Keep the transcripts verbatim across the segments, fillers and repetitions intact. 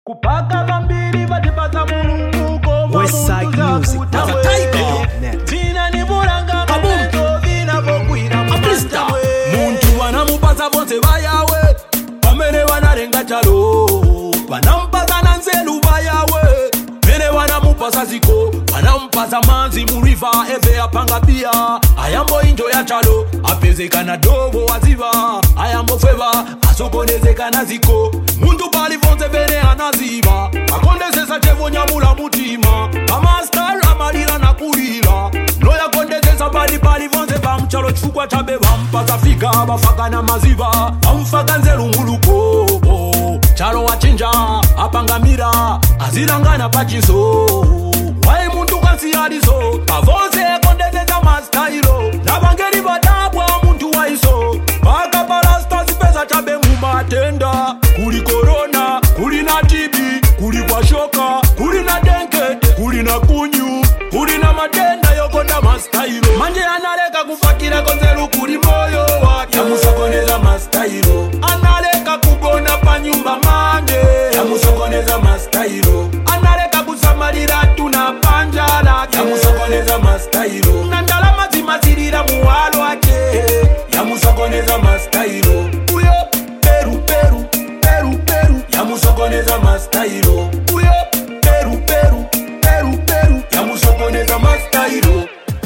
Kupaka vambiri vatipasa mulungu koma Westside Music, that's a title. Vina ni vulanga mwenzo vina vokwira Apista. Muntu vanamupasa vonse vayawe pamene vanarenga chalo vanampasa na nzelu vayawe mene vanamupasa ziko vanampasa manzi muriva eve apanga bia ayambo injo ya chalo apezekana dovo waziva ayambo feva asokonezekana ziko muntu pali vonse vene anaziva akondesesa chevo nyamula mutima amastar amalira na kulila noya kondesesa pali pali vonse vamchalo chifukwa chabe vampasa fika vafakana maziva vamfaka nzelu nguluko chalo wachinja apangamira azirangana pachiso wai muntu kansiyalizo pavonse kondesesa mastailo navangeri vadabwa muntu waiso paka palasta zipesa chabe mumatenda kuli korona kuli na tibi kuli kwa shoka kuli na denkete kuli na kunyu kuli na matenda yokonda mastailo manje analeka kufakira konzelu kuli moyo wake yamusokoneza mastailo analeka kugona panyumba manje yamusokoneza mastailo analeka kusamalira tuna panjala yamusokoneza mastailo nandalama zimazirira muwalo ake yamusokoneza mastailo uyo peru peru peru peru yamusokoneza mastailo uyo peru peru peru peru yamusokoneza mastailo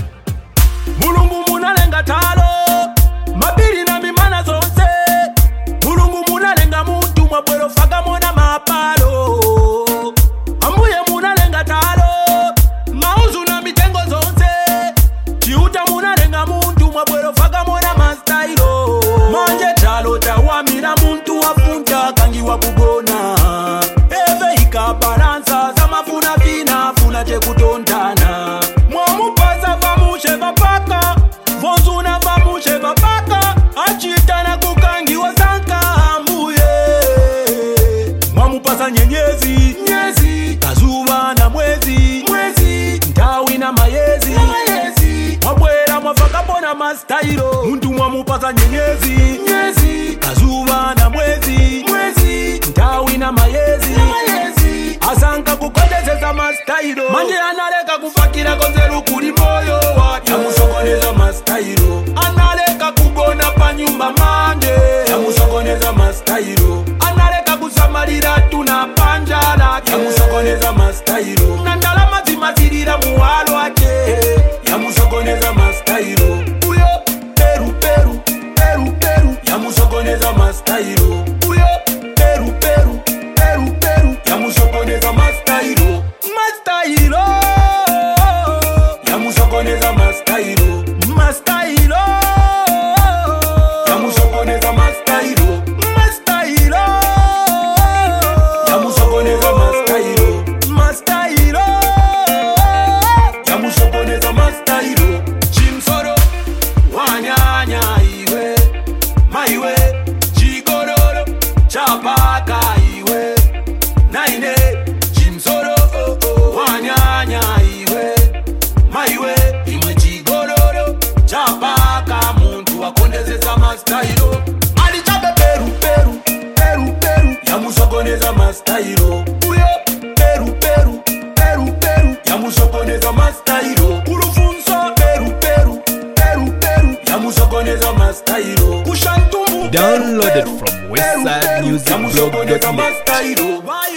mulungu munalenga talo mabiri na mimana zonse mulungu munalenga muntu mwabwero faka mona mapalo ambuye munalenga talo mauzu na mitengo zonse chiuta munalenga muntu mwabwero faka mona mastailo manje talo tawamira muntu wafunta kangiwa kugona eve ikabalansa zamafuna vina funa chekutontana mwamupasa vamushe vapaka vonzuna vamushe vapaka achitana kukangiwa sanka ambuye mwamupasa nyenyezi nyezi kazuva na mwezi mwezi ntawi na mayezi mayezi mwabwera mwafaka pona mastailo muntu mwamupasa nyenyezi nyezi kazuva na mwezi mwezi ntawi na mayezi mayezi asanka kukondesesa mastailo manje analeka kufakira konzelu kuli moyo wake yamusokoneza mastailo analeka kugona panyumba manje yamusokoneza mastailo analeka kusamalira tuna panjala yamusokoneza mastailo nandalama zimazirira muwalo ake yamusokoneza mastailo uyo peru peru peru peru yamusokoneza mastailo uyo peru peru peru peru yamusokoneza mastailo mastailo yamusokoneza mastailo mastailo yamusokoneza mastailo mastailo yamusokoneza mastailo mastailo yamusokoneza mastailo chimsoro wanyanya iwe maiwe chigororo chapaka iwe naine chimsoro wanyanya iwe maiwe imwe chigororo chapaka muntu wakondezesa mastailo alichabe peru peru peru peru yamusokoneza mastailo uyo peru peru peru peru yamusokoneza mastailo kurufunso peru peru peru peru yamusokoneza mastailo kushantumbu Downloaded from westside music blog dot net. mastailo